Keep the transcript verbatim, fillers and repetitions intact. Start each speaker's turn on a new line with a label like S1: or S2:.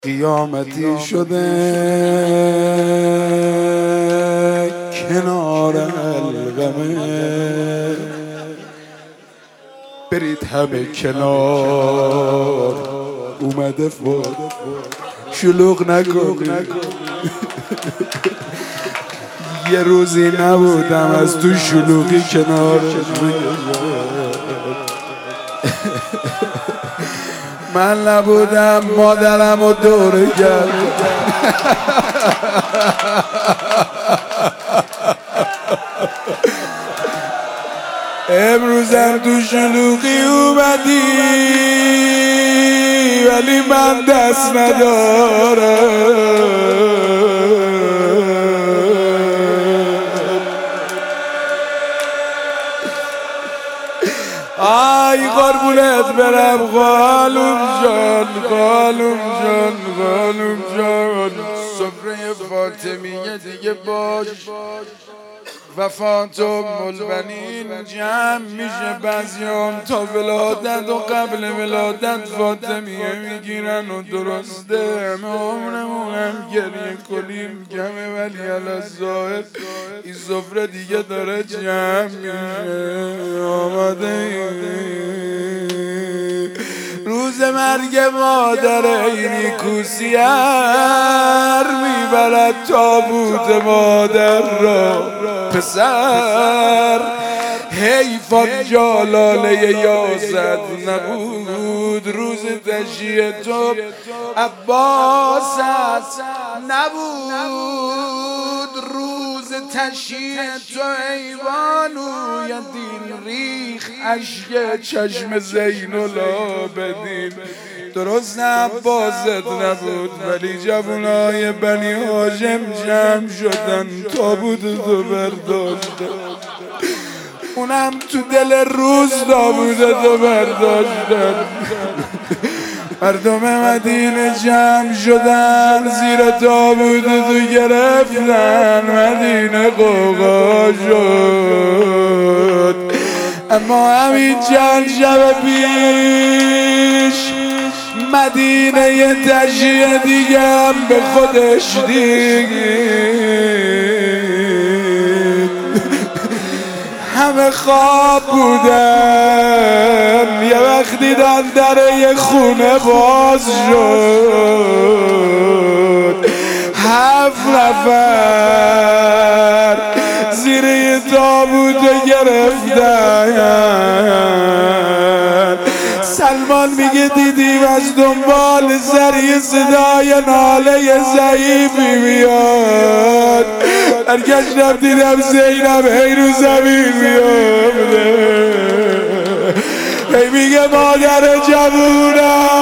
S1: قیامتی شده کنار القمه، برید همه کنار، اومده فوت شلوغ نکن. یه روزی نبودم از تو شلوغی کنار من نبودم مادرم و دوره کرد. امروزم تو شلوغی اومدی ولی من دست ندارم. آی قربونت برم قالوم جان، قالوم جان، قالوم جان. سفره فاطمیه دیگه باش، وفات البنین جمع میشه. بعضیام تا ولادت و قبل ولادت فاطمیه میگیرن و درسته همه عمرمون هم گریه کنیم کمه، ولی الظاهر این سفره دیگه داره جمع میشه. آماده روز مرگ مادر اینی کوسیر میبرد تابوت مادر را پسر. حیفان جالاله یازد نبود روز تشییع تو عباس است، نبود روز تشییع تو ایوانو یدین ریخ اشک چشم زین العابدین. درست عباست نبود ولی جوانای بنی هاشم جمع شدن تابوت تو برداشتن، اونم تو دل روز تابوت تو برداشتن. مردم مدینه جمع شدن زیر تابوت تو گرفتن، مدینه غوغا شد. اما همین چند شب پیش مدینه یه تشییع دیگه هم به خودش دید. همه خواب بودن، یه وقت دیدن در یه خونه باز شد. هفت نفر زیر یه تابوت گرفتن. سلمان میگه دیدیم از دنبال سری صدای ناله ضعیفی میاد، برگشتم دیدم زینب هی رو زمین میافته، هی میگه مادر جوونم